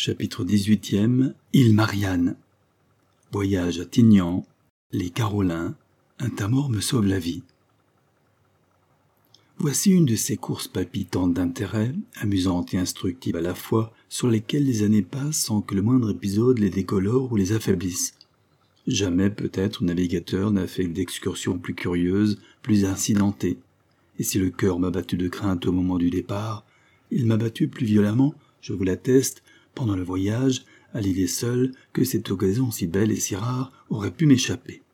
Chapitre 18e. Île Marianne. Voyage à Tignan. Les Carolins. Un tamor me sauve la vie. Voici une de ces courses palpitantes d'intérêt, amusantes et instructives à la fois, sur lesquelles les années passent sans que le moindre épisode les décolore ou les affaiblisse. Jamais peut-être navigateur n'a fait d'excursion plus curieuse, plus incidentée. Et si le cœur m'a battu de crainte au moment du départ, il m'a battu plus violemment, je vous l'atteste, pendant le voyage, à l'idée seule que cette occasion si belle et si rare aurait pu m'échapper.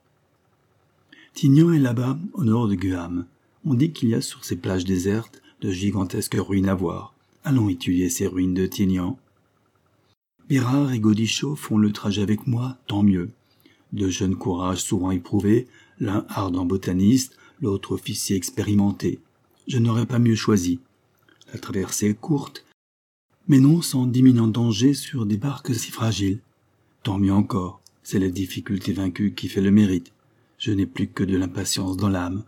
Tignan est là-bas, au nord de Guam. On dit qu'il y a sur ces plages désertes de gigantesques ruines à voir. Allons étudier ces ruines de Tignan. Bérard et Gaudichaud font le trajet avec moi, tant mieux. De jeunes courages souvent éprouvés, l'un ardent botaniste, l'autre officier expérimenté. Je n'aurais pas mieux choisi. La traversée est courte, mais non sans d'imminents dangers sur des barques si fragiles. Tant mieux encore, c'est la difficulté vaincue qui fait le mérite. Je n'ai plus que de l'impatience dans l'âme.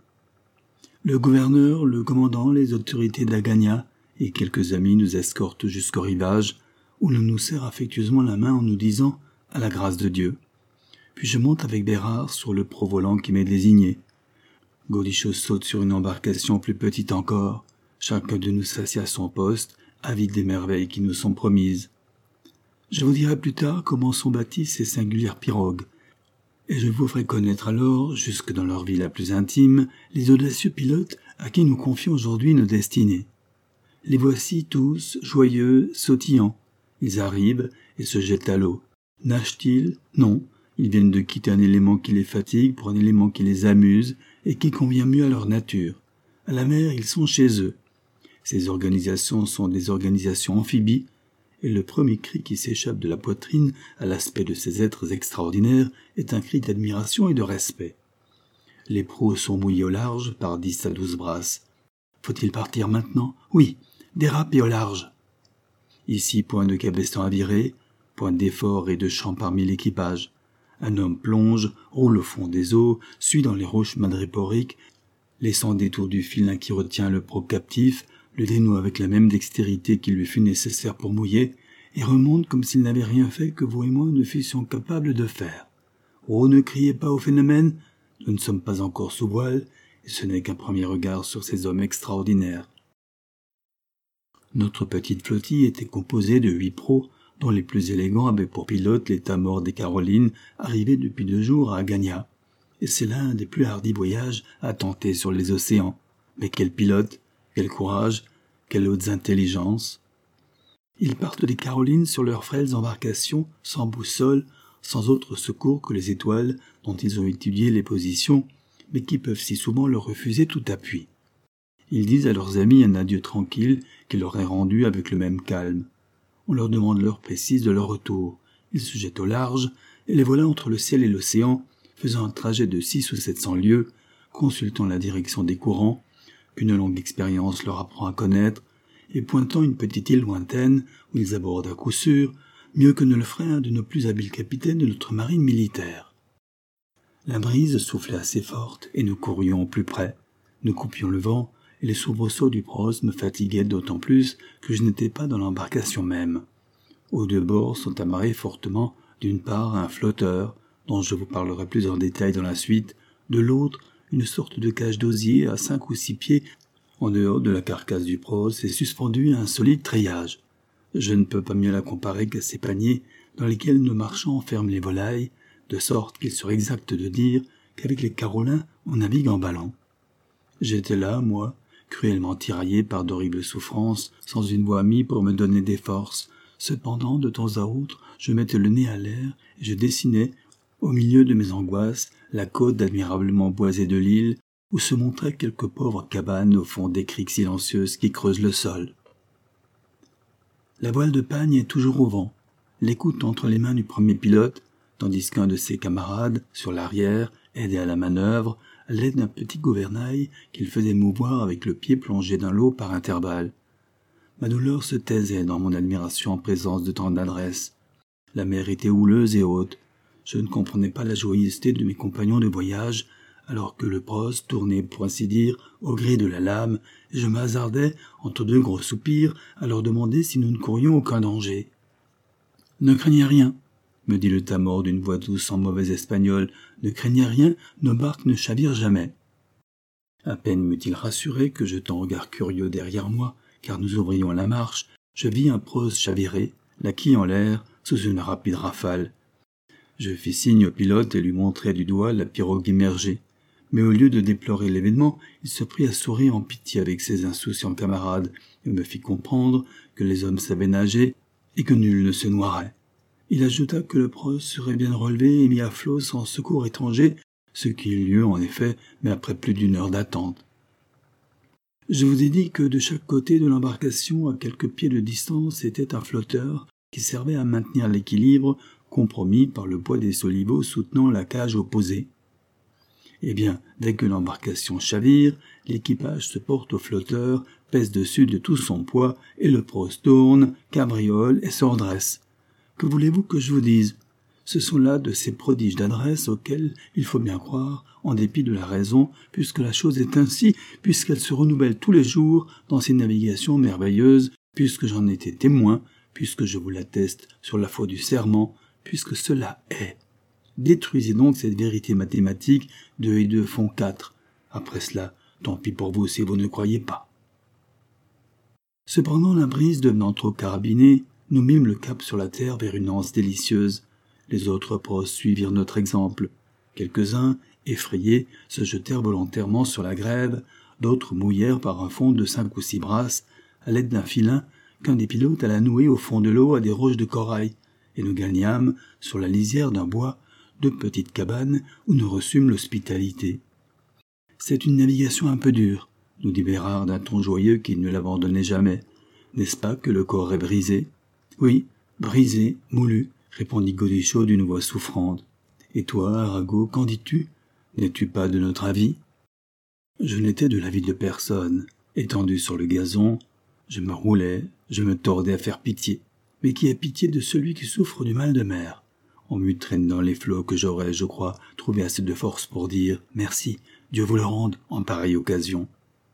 Le gouverneur, le commandant, les autorités d'Agagna et quelques amis nous escortent jusqu'au rivage, où l'on nous serre affectueusement la main en nous disant « à la grâce de Dieu ». Puis je monte avec Bérard sur le provolant qui m'est désigné. Gaudichaud saute sur une embarcation plus petite encore. Chacun de nous s'assied à son poste, avide des merveilles qui nous sont promises. Je vous dirai plus tard comment sont bâties ces singulières pirogues, et je vous ferai connaître alors, jusque dans leur vie la plus intime, les audacieux pilotes à qui nous confions aujourd'hui nos destinées. Les voici tous, joyeux, sautillants. Ils arrivent et se jettent à l'eau. Nagent-ils? Non. Ils viennent de quitter un élément qui les fatigue pour un élément qui les amuse et qui convient mieux à leur nature. À la mer, ils sont chez eux. Ces organisations sont des organisations amphibies, et le premier cri qui s'échappe de la poitrine à l'aspect de ces êtres extraordinaires est un cri d'admiration et de respect. Les prows sont mouillés au large par 10 à 12 brasses. Faut-il partir maintenant? Oui, dérape et au large. Ici, point de cabestan à virer, point d'effort et de chant parmi l'équipage. Un homme plonge, roule au fond des eaux, suit dans les roches madréporiques, laissant détour du filin qui retient le probe captif, le dénoue avec la même dextérité qui lui fut nécessaire pour mouiller, et remonte comme s'il n'avait rien fait que vous et moi ne fussions capables de faire. Oh, ne criez pas au phénomène, nous ne sommes pas encore sous voile, et ce n'est qu'un premier regard sur ces hommes extraordinaires. Notre petite flottille était composée de 8 pros, dont les plus élégants avaient pour pilote les tamors des Carolines, arrivés depuis 2 jours à Agagna. Et c'est l'un des plus hardis voyages à tenter sur les océans. Mais quel pilote, quel courage, quelle haute intelligence. Ils partent des Carolines sur leurs frêles embarcations, sans boussole, sans autre secours que les étoiles dont ils ont étudié les positions, mais qui peuvent si souvent leur refuser tout appui. Ils disent à leurs amis un adieu tranquille qui leur est rendu avec le même calme. On leur demande l'heure précise de leur retour. Ils se jettent au large, et les voilà entre le ciel et l'océan, faisant un trajet de 600 ou 700 lieues, consultant la direction des courants, qu'une longue expérience leur apprend à connaître, et pointant une petite île lointaine où ils abordent à coup sûr, mieux que ne le ferait un de nos plus habiles capitaines de notre marine militaire. La brise soufflait assez forte, et nous courions au plus près. Nous coupions le vent, et les soubresauts du prose me fatiguaient d'autant plus que je n'étais pas dans l'embarcation même. Aux 2 bords sont amarrés fortement, d'une part un flotteur, dont je vous parlerai plus en détail dans la suite, de l'autre une sorte de cage d'osier à 5 ou 6 pieds en dehors de la carcasse du prose et suspendue à un solide treillage. Je ne peux pas mieux la comparer qu'à ces paniers dans lesquels nos marchands enferment les volailles, de sorte qu'il serait exact de dire qu'avec les Carolins on navigue en ballon. J'étais là, moi, cruellement tiraillé par d'horribles souffrances, sans une voix amie pour me donner des forces. Cependant, de temps à autre, je mettais le nez à l'air et je dessinais, au milieu de mes angoisses, la côte admirablement boisée de l'île, où se montraient quelques pauvres cabanes au fond des criques silencieuses qui creusent le sol. La voile de pagne est toujours au vent, l'écoute entre les mains du premier pilote, tandis qu'un de ses camarades, sur l'arrière, aidait à la manœuvre, à l'aide d'un petit gouvernail qu'il faisait mouvoir avec le pied plongé dans l'eau par intervalles. Ma douleur se taisait dans mon admiration en présence de tant d'adresse. La mer était houleuse et haute. Je ne comprenais pas la joyeuseté de mes compagnons de voyage, alors que le prose tournait, pour ainsi dire, au gré de la lame, et je m'hasardais, entre 2 gros soupirs, à leur demander si nous ne courions aucun danger. Ne craignez rien, me dit le tamor d'une voix douce en mauvais espagnol. Ne craignez rien, nos barques ne chavirent jamais. À peine m'eut-il rassuré que, jetant un regard curieux derrière moi, car nous ouvrions la marche, je vis un prose chavirer, la quille en l'air, sous une rapide rafale. Je fis signe au pilote et lui montrai du doigt la pirogue immergée. Mais au lieu de déplorer l'événement, il se prit à sourire en pitié avec ses insouciants camarades et me fit comprendre que les hommes savaient nager et que nul ne se noierait. Il ajouta que le prose serait bien relevé et mis à flot sans secours étranger, ce qui eut lieu en effet, mais après plus d'une heure d'attente. Je vous ai dit que de chaque côté de l'embarcation, à quelques pieds de distance, était un flotteur qui servait à maintenir l'équilibre, compromis par le poids des soliveaux soutenant la cage opposée. Eh bien, dès que l'embarcation chavire, l'équipage se porte au flotteur, pèse dessus de tout son poids, et le prose tourne, cabriole et se redresse. Que voulez-vous que je vous dise ? Ce sont là de ces prodiges d'adresse auxquels il faut bien croire, en dépit de la raison, puisque la chose est ainsi, puisqu'elle se renouvelle tous les jours dans ces navigations merveilleuses, puisque j'en étais témoin, puisque je vous l'atteste sur la foi du serment, puisque cela est. Détruisez donc cette vérité mathématique, 2 et 2 font 4. Après cela, tant pis pour vous si vous ne croyez pas. Cependant, la brise devenant trop carabinée, nous mîmes le cap sur la terre vers une anse délicieuse. Les autres pros suivirent notre exemple. Quelques-uns, effrayés, se jetèrent volontairement sur la grève, d'autres mouillèrent par un fond de 5 ou 6 brasses, à l'aide d'un filin qu'un des pilotes alla nouer au fond de l'eau à des roches de corail, et nous gagnâmes, sur la lisière d'un bois, 2 petites cabanes où nous reçûmes l'hospitalité. C'est une navigation un peu dure, nous dit Bérard d'un ton joyeux qui ne l'abandonnait jamais. N'est-ce pas que le corps est brisé ? Oui, brisé, moulu, répondit Gaudichaud d'une voix souffrante. Et toi, Arago, qu'en dis-tu ? N'es-tu pas de notre avis ? Je n'étais de l'avis de personne. Étendu sur le gazon, je me roulais, je me tordais à faire pitié. Mais qui a pitié de celui qui souffre du mal de mer ? On m'eût traîné dans les flots que j'aurais, je crois, trouvé assez de force pour dire « Merci, Dieu vous le rende en pareille occasion ».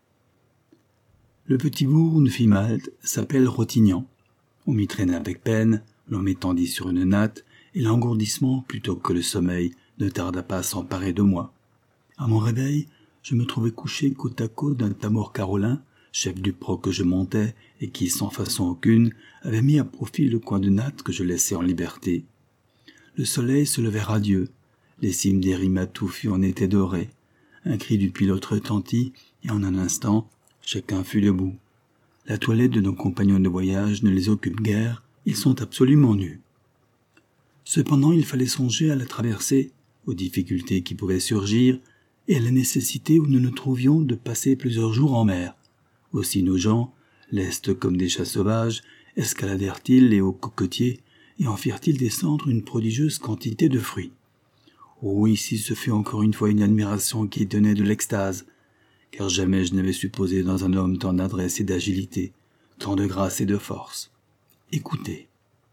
Le petit bourg où nous fîmes halte s'appelle Rotignan. On m'y traîna avec peine, l'on m'étendit sur une natte, et l'engourdissement, plutôt que le sommeil, ne tarda pas à s'emparer de moi. À mon réveil, je me trouvais couché côte à côte d'un tamor carolin, chef du prau que je montais, et qui, sans façon aucune, avait mis à profit le coin de natte que je laissais en liberté. Le soleil se levait radieux, les cimes des rimatouffes en étaient dorées. Un cri du pilote retentit, et en un instant, chacun fut debout. La toilette de nos compagnons de voyage ne les occupe guère, ils sont absolument nus. Cependant, il fallait songer à la traversée, aux difficultés qui pouvaient surgir, et à la nécessité où nous nous trouvions de passer plusieurs jours en mer. Aussi nos gens, lestes comme des chats sauvages, escaladèrent-ils les hauts cocotiers et en firent-ils descendre une prodigieuse quantité de fruits. Oh, ici ce fut encore une fois une admiration qui donnait de l'extase, car jamais je n'avais supposé dans un homme tant d'adresse et d'agilité, tant de grâce et de force. Écoutez.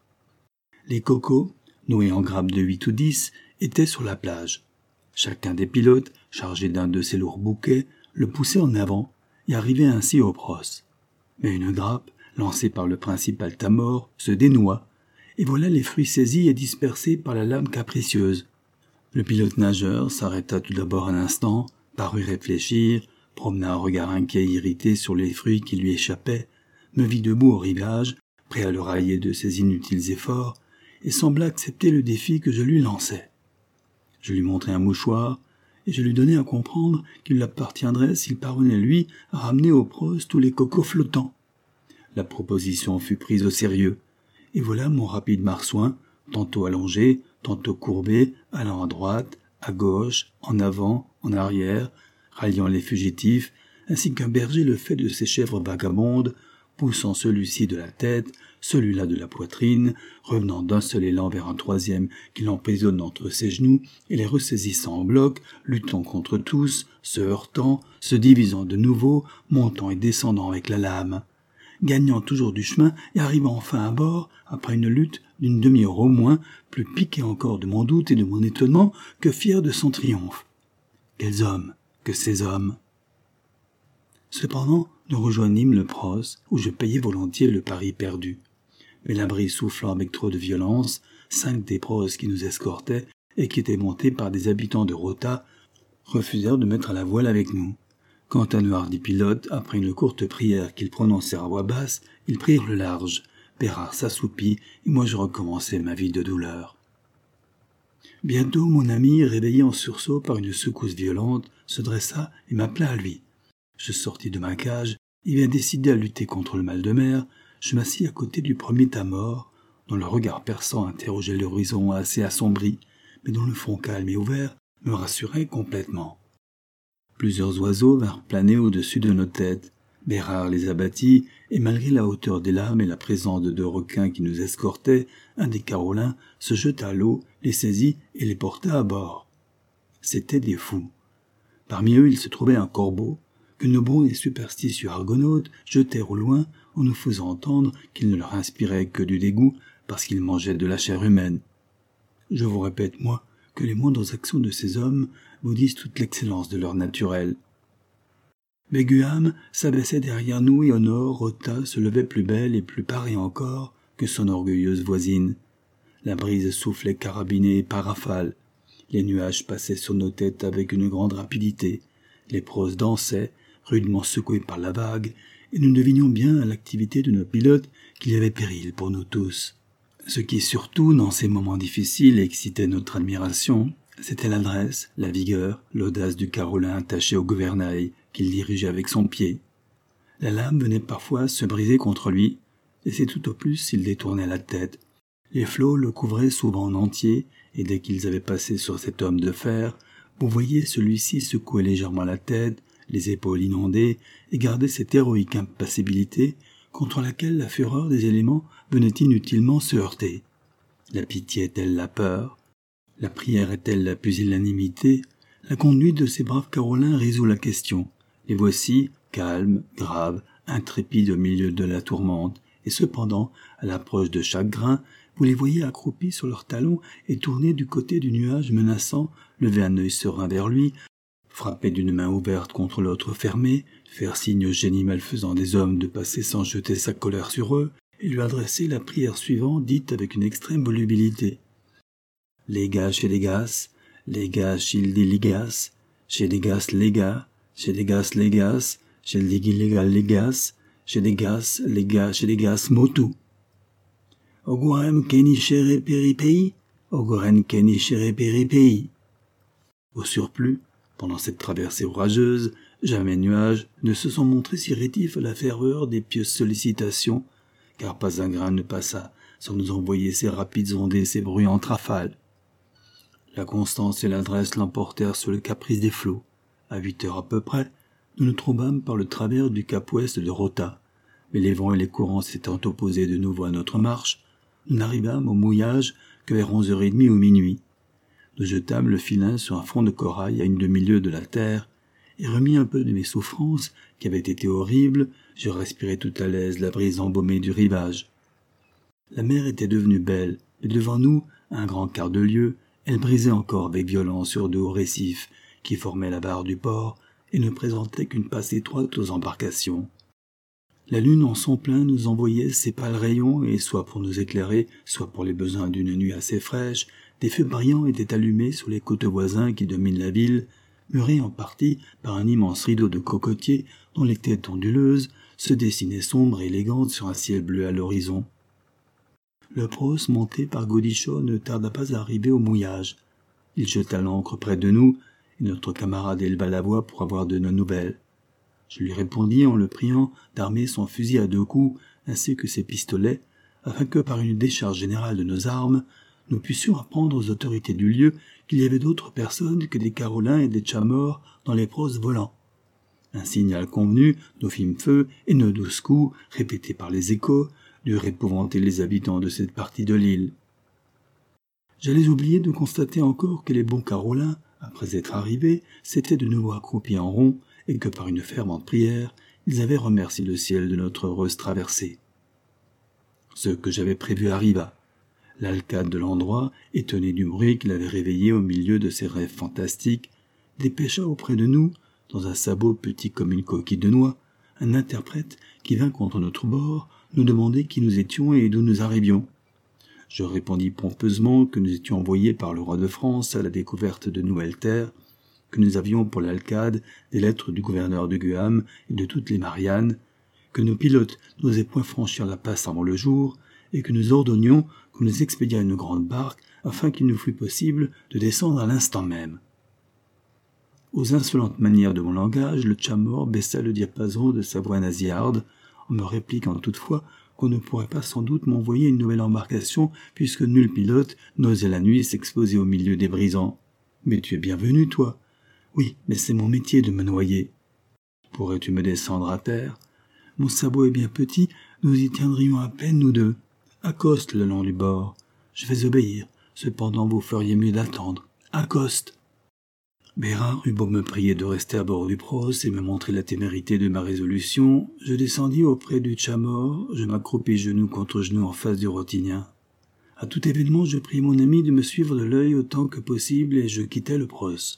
Les cocos, noués en grappes de 8 ou 10, étaient sur la plage. Chacun des pilotes, chargé d'un de ces lourds bouquets, le poussait en avant et arrivait ainsi au pros. Mais une grappe, lancée par le principal tamor, se dénoua, et voilà les fruits saisis et dispersés par la lame capricieuse. Le pilote nageur s'arrêta tout d'abord un instant, parut réfléchir, promena un regard inquiet et irrité sur les fruits qui lui échappaient, me vit debout au rivage, prêt à le railler de ses inutiles efforts, et sembla accepter le défi que je lui lançais. Je lui montrai un mouchoir, et je lui donnai à comprendre qu'il l'appartiendrait s'il parvenait, lui, à ramener aux pros tous les cocos flottants. La proposition fut prise au sérieux, et voilà mon rapide marsouin, tantôt allongé, tantôt courbé, allant à droite, à gauche, en avant, en arrière, ralliant les fugitifs, ainsi qu'un berger le fait de ses chèvres vagabondes, poussant celui-ci de la tête, celui-là de la poitrine, revenant d'un seul élan vers un troisième qui l'emprisonne entre ses genoux, et les ressaisissant en bloc, luttant contre tous, se heurtant, se divisant de nouveau, montant et descendant avec la lame, gagnant toujours du chemin et arrivant enfin à bord, après une lutte d'une demi-heure au moins, plus piqué encore de mon doute et de mon étonnement que fier de son triomphe. Quels hommes, que ces hommes! Cependant, nous rejoignîmes le pros, où je payai volontiers le pari perdu. Mais la brise soufflant avec trop de violence, 5 des pros qui nous escortaient et qui étaient montés par des habitants de Rota refusèrent de mettre à la voile avec nous. Quant à nos hardis pilotes, après une courte prière qu'ils prononcèrent à voix basse, ils prirent le large. Bérard s'assoupit et moi je recommençai ma vie de douleur. Bientôt mon ami, réveillé en sursaut par une secousse violente, se dressa et m'appela à lui. Je sortis de ma cage et bien décidé à lutter contre le mal de mer, je m'assis à côté du premier tas-mort, dont le regard perçant interrogeait l'horizon assez assombri, mais dont le front calme et ouvert me rassurait complètement. Plusieurs oiseaux vinrent planer au-dessus de nos têtes. Bérard les abattit, et malgré la hauteur des lames et la présence de 2 requins qui nous escortaient, un des Carolins se jeta à l'eau, les saisit et les porta à bord. C'étaient des fous. Parmi eux, il se trouvait un corbeau, que nos bons et superstitieux argonautes jetèrent au loin en nous faisant entendre qu'il ne leur inspirait que du dégoût parce qu'ils mangeaient de la chair humaine. Je vous répète, moi, que les moindres actions de ces hommes vous disent toute l'excellence de leur naturel. Beguam s'abaissait derrière nous et au nord, Rota se levait plus belle et plus parée encore que son orgueilleuse voisine. La brise soufflait carabinée par rafales. Les nuages passaient sur nos têtes avec une grande rapidité. Les pros dansaient, rudement secoués par la vague, et nous devinions bien à l'activité de nos pilotes qu'il y avait péril pour nous tous. Ce qui surtout, dans ces moments difficiles, excitait notre admiration, c'était l'adresse, la vigueur, l'audace du Carolin attaché au gouvernail qu'il dirigeait avec son pied. La lame venait parfois se briser contre lui, et c'est tout au plus s'il détournait la tête. Les flots le couvraient souvent en entier, et dès qu'ils avaient passé sur cet homme de fer, vous voyez celui-ci secouer légèrement la tête, les épaules inondées, et garder cette héroïque impassibilité contre laquelle la fureur des éléments venait inutilement se heurter. La pitié est-elle la peur? La prière est-elle la pusillanimité? La conduite de ces braves Carolins résout la question. Les voici, calmes, graves, intrépides au milieu de la tourmente, et cependant, à l'approche de chaque grain, vous les voyez accroupis sur leurs talons et tournés du côté du nuage menaçant, lever un œil serein vers lui, frapper d'une main ouverte contre l'autre fermée, faire signe au génie malfaisant des hommes de passer sans jeter sa colère sur eux, et lui adresser la prière suivante dite avec une extrême volubilité. Lega chez Legas, Lega Childiligas, chez Legas Lega, chez Legas Legas, chez Legilega Legas, chez Legas Lega chez Legas Motu. Ogorem kenichere peripei, Ogoren kenichere peripei. Au surplus, pendant cette traversée orageuse, jamais nuages ne se sont montrés si rétifs à la ferveur des pieuses sollicitations, car pas un grain ne passa sans nous envoyer ces rapides ondées, ces bruyantes rafales. La constance et l'adresse l'emportèrent sur le caprice des flots. À 8 heures à peu près, nous nous trouvâmes par le travers du cap ouest de Rota, mais les vents et les courants s'étant opposés de nouveau à notre marche, nous n'arrivâmes au mouillage que vers 11h30 ou minuit. Nous jetâmes le filin sur un front de corail à une demi-lieue de la terre, et remis un peu de mes souffrances, qui avaient été horribles, je respirais tout à l'aise la brise embaumée du rivage. La mer était devenue belle, et devant nous, à un grand quart de lieue, elle brisait encore avec violence sur de hauts récifs qui formaient la barre du port et ne présentaient qu'une passe étroite aux embarcations. La lune en son plein nous envoyait ses pâles rayons et, soit pour nous éclairer, soit pour les besoins d'une nuit assez fraîche, des feux brillants étaient allumés sur les côtes voisins qui dominent la ville, murés en partie par un immense rideau de cocotiers dont les têtes onduleuses se dessinaient sombres et élégantes sur un ciel bleu à l'horizon. Le pros, monté par Gaudichaud, ne tarda pas à arriver au mouillage. Il jeta l'ancre près de nous, et notre camarade éleva la voix pour avoir de nos nouvelles. Je lui répondis en le priant d'armer son fusil à 2 coups, ainsi que ses pistolets, afin que, par une décharge générale de nos armes, nous puissions apprendre aux autorités du lieu qu'il y avait d'autres personnes que des Carolins et des Chamorros dans les pros volants. Un signal convenu, nous fîmes feu, et nos 12 coups, répétés par les échos, durent épouvanter les habitants de cette partie de l'île. J'allais oublier de constater encore que les bons Carolins, après être arrivés, s'étaient de nouveau accroupis en rond, et que par une fervente prière, ils avaient remercié le ciel de notre heureuse traversée. Ce que j'avais prévu arriva. L'alcade de l'endroit, étonné du bruit qui l'avait réveillé au milieu de ses rêves fantastiques, dépêcha auprès de nous, dans un sabot petit comme une coquille de noix, un interprète qui vint contre notre bord nous demander qui nous étions et d'où nous arrivions. Je répondis pompeusement que nous étions envoyés par le roi de France à la découverte de nouvelles terres, que nous avions pour l'Alcade des lettres du gouverneur de Guam et de toutes les Mariannes, que nos pilotes n'osaient point franchir la passe avant le jour, et que nous ordonnions qu'on nous expédiât une grande barque afin qu'il nous fût possible de descendre à l'instant même. Aux insolentes manières de mon langage, le Chamor baissa le diapason de sa voix nasillarde, en me répliquant toutefois qu'on ne pourrait pas sans doute m'envoyer une nouvelle embarcation, puisque nul pilote n'osait la nuit s'exposer au milieu des brisants. « Mais tu es bienvenu, toi. »« Oui, mais c'est mon métier de me noyer. »« Pourrais-tu me descendre à terre ? » ?»« Mon sabot est bien petit, nous y tiendrions à peine, nous deux. »« Accoste le long du bord. »« Je vais obéir. Cependant, vous feriez mieux d'attendre. Accoste !» Bérard eut beau me prier de rester à bord du Pros et me montrer la témérité de ma résolution, je descendis auprès du Chamor, je m'accroupis genou contre genou en face du Rotinien. À tout événement, je pris mon ami de me suivre de l'œil autant que possible et je quittai le Pros.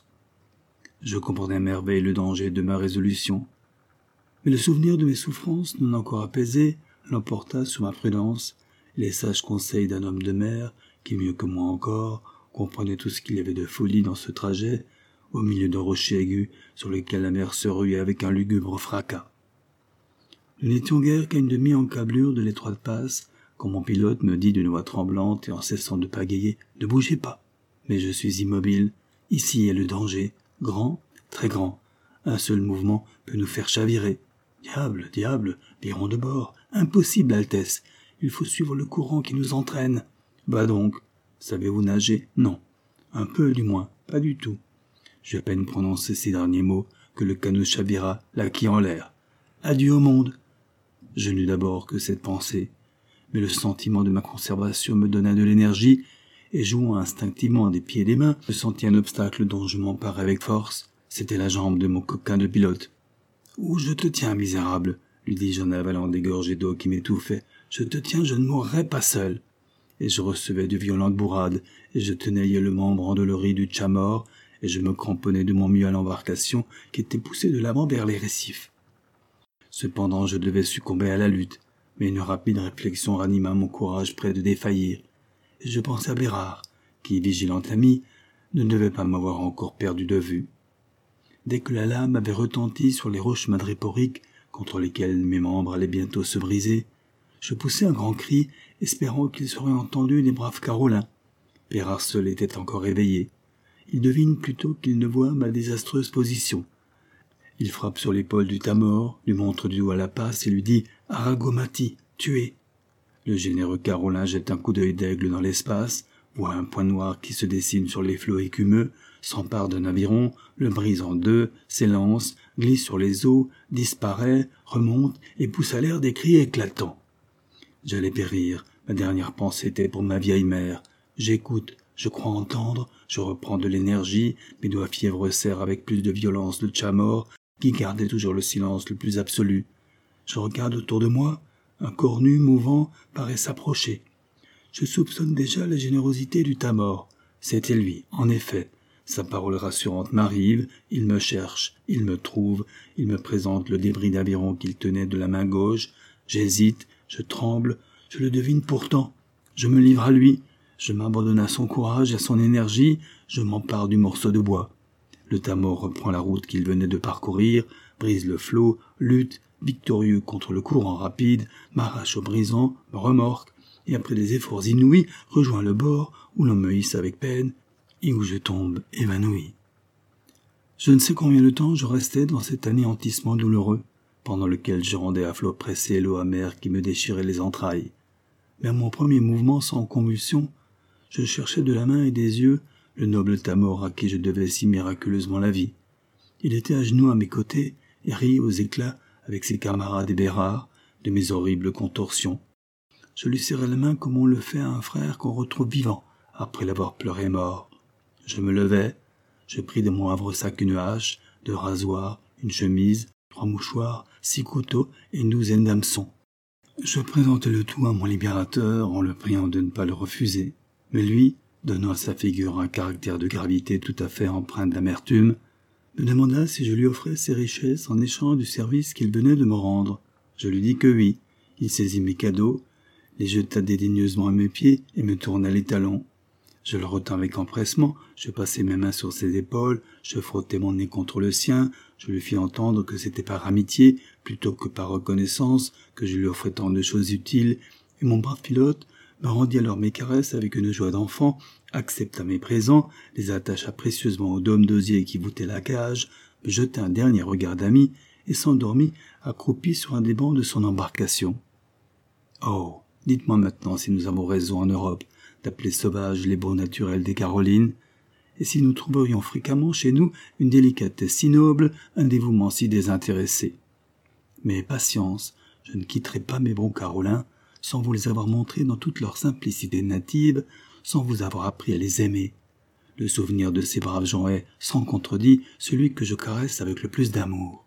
Je comprenais à merveille le danger de ma résolution. Mais le souvenir de mes souffrances, non encore apaisées, l'emporta sur ma prudence, et les sages conseils d'un homme de mer, qui mieux que moi encore, comprenait tout ce qu'il y avait de folie dans ce trajet, au milieu d'un rocher aigu sur lequel la mer se ruait avec un lugubre fracas. Nous n'étions guère qu'à une demi-encablure de l'étroite passe, quand mon pilote me dit d'une voix tremblante et en cessant de pagayer « Ne bougez pas !» Mais je suis immobile. Ici est le danger, grand, très grand. Un seul mouvement peut nous faire chavirer. Diable, diable, virons de bord. Impossible, Altesse. Il faut suivre le courant qui nous entraîne. Va donc. Savez-vous nager? Non. Un peu, du moins. Pas du tout. J'ai à peine prononcé ces derniers mots que le canot chavira, la quille en l'air. Adieu au monde. Je n'eus d'abord que cette pensée, mais le sentiment de ma conservation me donna de l'énergie, et jouant instinctivement des pieds et des mains, je sentis un obstacle dont je m'emparais avec force. C'était la jambe de mon coquin de pilote. « Où je te tiens, misérable ?» lui dis-je en avalant des gorgées d'eau qui m'étouffaient. « Je te tiens, je ne mourrai pas seul. » Et je recevais de violentes bourrades, et je tenaillais le membre endolori du Chamor, et je me cramponnais de mon mieux à l'embarcation qui était poussée de l'avant vers les récifs. Cependant, je devais succomber à la lutte, mais une rapide réflexion ranima mon courage près de défaillir, et je pensais à Bérard, qui, vigilant ami, ne devait pas m'avoir encore perdu de vue. Dès que la lame avait retenti sur les roches madréporiques, contre lesquelles mes membres allaient bientôt se briser, je poussai un grand cri, espérant qu'il serait entendu des braves Carolins. Bérard seul était encore éveillé. Il devine plutôt qu'il ne voit ma désastreuse position. Il frappe sur l'épaule du Chamor, lui montre du doigt la passe et lui dit « Aragomati, tué !» Le généreux Carolin jette un coup d'œil d'aigle dans l'espace, voit un point noir qui se dessine sur les flots écumeux, s'empare d'un aviron, le brise en deux, s'élance, glisse sur les eaux, disparaît, remonte et pousse à l'air des cris éclatants. J'allais périr, ma dernière pensée était pour ma vieille mère. J'écoute, je crois entendre, je reprends de l'énergie, mes doigts fièvres serrent avec plus de violence le Chamor, qui gardait toujours le silence le plus absolu. Je regarde autour de moi, un corps nu mouvant paraît s'approcher. Je soupçonne déjà la générosité du Chamor. C'était lui, en effet. Sa parole rassurante m'arrive, il me cherche, il me trouve, il me présente le débris d'aviron qu'il tenait de la main gauche. J'hésite, je tremble, je le devine pourtant. Je me livre à lui, je m'abandonne à son courage, à son énergie, je m'empare du morceau de bois. Le Chamor reprend la route qu'il venait de parcourir, brise le flot, lutte, victorieux contre le courant rapide, m'arrache au brisant, me remorque, et après des efforts inouïs, rejoint le bord, où l'on me hisse avec peine, et où je tombe évanoui. Je ne sais combien de temps je restai dans cet anéantissement douloureux, pendant lequel je rendais à flot pressé l'eau amère qui me déchirait les entrailles. Mais à mon premier mouvement sans convulsion, je cherchais de la main et des yeux le noble Chamor à qui je devais si miraculeusement la vie. Il était à genoux à mes côtés et rit aux éclats avec ses camarades et Bérard de mes horribles contorsions. Je lui serrai la main comme on le fait à un frère qu'on retrouve vivant après l'avoir pleuré mort. Je me levai, je pris de mon havresac une hache, deux rasoirs, une chemise, 3 mouchoirs, 6 couteaux et une douzaine d'hameçons. Je présentai le tout à mon libérateur en le priant de ne pas le refuser. Mais lui, donnant à sa figure un caractère de gravité tout à fait empreint d'amertume, me demanda si je lui offrais ses richesses en échange du service qu'il venait de me rendre. Je lui dis que oui. Il saisit mes cadeaux, les jeta dédaigneusement à mes pieds et me tourna les talons. Je le retins avec empressement, je passai mes mains sur ses épaules, je frottai mon nez contre le sien, je lui fis entendre que c'était par amitié, plutôt que par reconnaissance, que je lui offrais tant de choses utiles, et mon brave pilote me rendit alors mes caresses avec une joie d'enfant, accepta mes présents, les attacha précieusement au dôme d'osier qui voûtait la cage, me jeta un dernier regard d'ami, et s'endormit accroupi sur un des bancs de son embarcation. Oh, dites-moi maintenant si nous avons raison en Europe d'appeler sauvages les beaux naturels des Carolines, et si nous trouverions fréquemment chez nous une délicatesse si noble, un dévouement si désintéressé. Mais patience, je ne quitterai pas mes bons Carolins sans vous les avoir montrés dans toute leur simplicité native, sans vous avoir appris à les aimer. Le souvenir de ces braves gens est, sans contredit, celui que je caresse avec le plus d'amour.